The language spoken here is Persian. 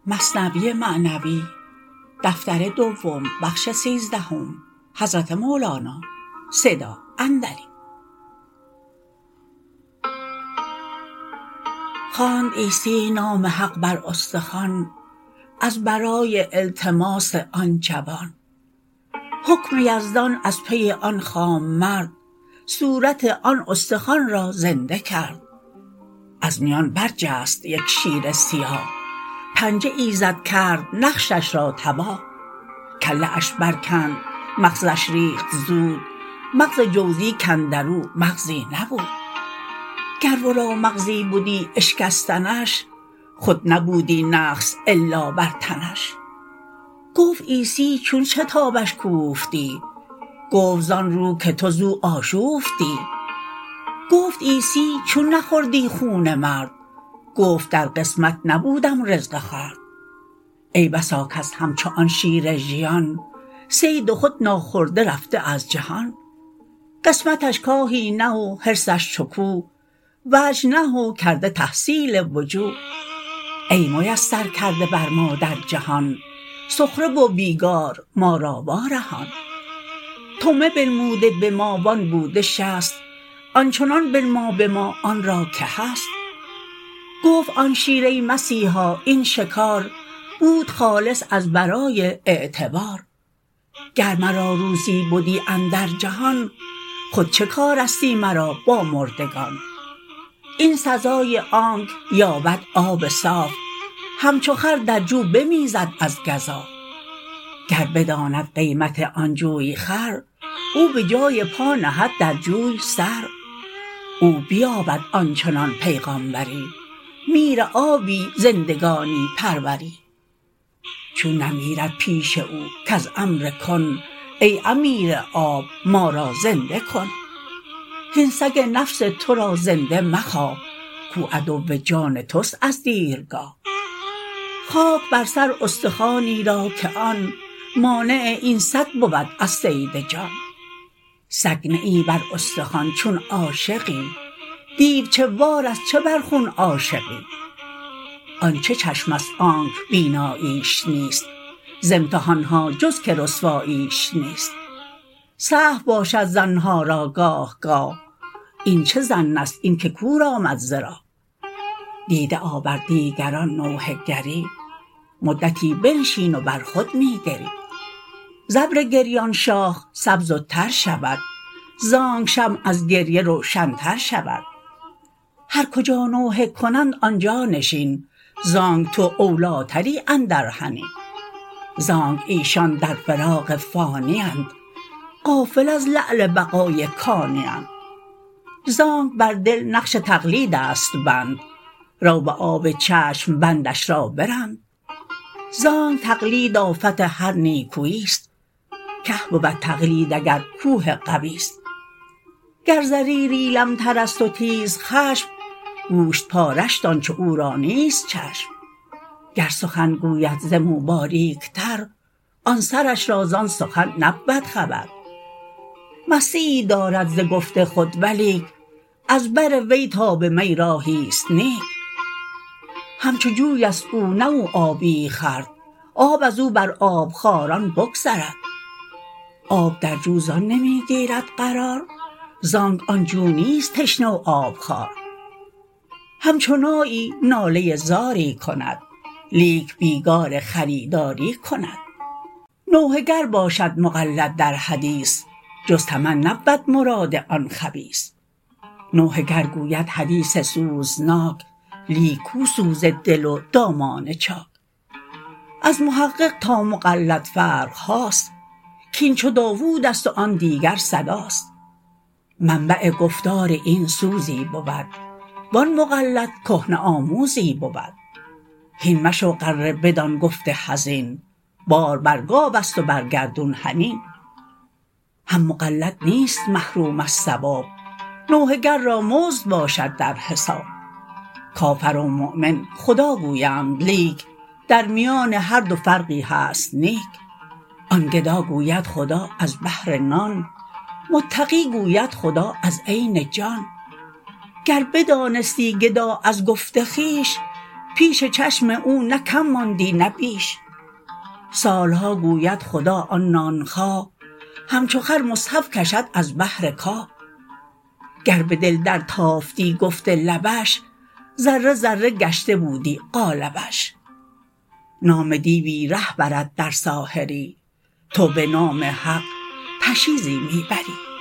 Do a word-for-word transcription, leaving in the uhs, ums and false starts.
مثنوی معنوی دفتر دوم بخش سیزدهم حضرت مولانا صدا اندریم. خواند عیسی نام حق بر استخوان، از برای التماس آن جوان. حکم یزدان از پی آن خام مرد، صورت آن استخوان را زنده کرد. از میان برجست یک شیر سیاه، پنجه ایزد کرد نقشش را تباه. کله اش برکند مغزش ریخت زود، مغز جوزی کاندرو مغزی نبود. گر ورا مغزی بدی اشکستنش، خود نبودی نقص الا بر تنش. گفت عیسی چون شتابش کوفتی، گفت زان رو که تو زو آشوفتی. گفت عیسی چون نخوردی خون مرد، گفت در قسمت نبودم رزق خورد. ای بسا کس همچو آن شیر ژیان، صید خود ناخورده رفته از جهان. قسمتش کاهی نه و حرصش چو کوه، وجه نه و کرده تحصیل وجوه. ای میسر کرده بر ما در جهان، سخره و بیگار ما را وارهان. طمع بنموده به ما و آن بوده شست، آنچنان بنما به ما آن را که هست. گفت آن شیر ای مسیحا این شکار، بود خالص از برای اعتبار. گر مرا روزی بدی اندر جهان، خود چه کارستی مرا با مردگان. این سزای آنک یابد آب صاف، همچو خر در جو بمیزد از گزاف. گر بداند قیمت آن جوی خر، او به جای پا نهد در جوی سر. او بیابد آنچنان پیغامبری، میر آبی زندگانی پروری. چون نمیرد پیش او کز امر کن، ای امیر آب ما را زنده کن. هین سگ نفس تو را زنده مخواه، کو عدو جان تست از دیرگاه. خاک بر سر استخوانی را که آن، مانع این سگ بود از صید جان. سگ نه ای بر استخوان چون عاشقی، دیو چه وارست چه بر خون عاشقی. آن چه چشمست آنک بیناییش نیست، ز امتحانها جز که رسواییش نیست. سهو باشد ظنها را گاه گاه، این چه ظنست این که کور آمد ز راه. دیده آور دیگران نوحه گری، مدتی بنشین و بر خود می گری. ز ابر گریان شاخ سبز و تر شود، زانک شمع از گریه روشن تر شود. هر کجا نوحه کنند آنجا نشین، زانک تو اولی تری اندر حنین. زانک ایشان در فراق فانی اند، غافل از لعل بقای کانی اند. زانک بر دل نقش تقلیدست بند، رو به آب چشم بندش را برند. زانک تقلید آفت هر نیکویست، که بود تقلید اگر کوه قویست. گر ضریری لم ترست و تیز خشم، گوشت پاره شت آنچ او را نیست چشم. گر سخن گوید ز مو باریک تر، آن سرش را زان سخن نبود خبر. مستیی دارد ز گفت خود ولیک، از بر وی تا به می راهیست نیک. همچو جویست او نه او آبی خورد، آب ازو بر آبخواران بگذرد. آب در جو زان نمی گیرد قرار، زانک آن جو نیست تشنه و آبخوار. همچو نایی ناله زاری کند، لیک بیگار خریداری کند. نوحه گر باشد مقلد در حدیث، جز طمع نبود مراد آن خبیث. نوحه گر گوید حدیث سوزناک، لیک کو سوز دل و دامان چاک. از محقق تا مقلد فرقهاست، کین چو داوودست و آن دیگر صداست. منبع گفتار این سوزی بود، وان مقلد کهنه آموزی بود. هین مشو غره بدان گفت حزین، بار بر گاوست و بر گردون حنین. هم مقلد نیست محروم از ثواب، نوحه گر را مزد باشد در حساب. کافر و مؤمن خدا گویند لیک، در میان هر دو فرقی هست نیک. آن گدا گوید خدا از بهر نان، متقی گوید خدا از عین جان. گر بدانستی گدا از گفت خویش، پیش چشم او نه کم ماندی نه بیش. سالها گوید خدا آن نانخواه، همچو خر مصحف کشد از بهر کاه. گر به دل در تافتی گفت لبش، ذره ذره گشته بودی قالبش. نام دیوی ره برد در ساحری، تو به نام حق پشیزی می بری.